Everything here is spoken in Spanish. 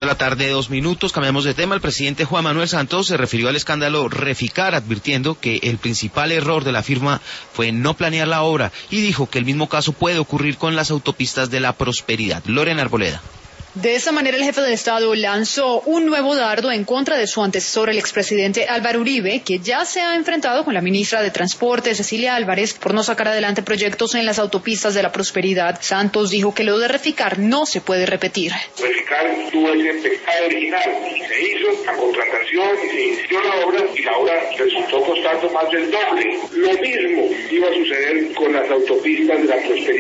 De la tarde, 2 minutos, cambiamos de tema. El presidente Juan Manuel Santos se refirió al escándalo Reficar, advirtiendo que el principal error de la firma fue no planear la obra y dijo que el mismo caso puede ocurrir con las autopistas de la Prosperidad. Lorena Arboleda. De esa manera, el jefe de Estado lanzó un nuevo dardo en contra de su antecesor, el expresidente Álvaro Uribe, que ya se ha enfrentado con la ministra de Transporte, Cecilia Álvarez, por no sacar adelante proyectos en las autopistas de la Prosperidad. Santos dijo que lo de Reficar no se puede repetir. Reficar tuvo ese pecado original, se hizo la contratación y se inició la obra y la obra resultó costando más del doble. Lo mismo iba a suceder con las autopistas de la Prosperidad.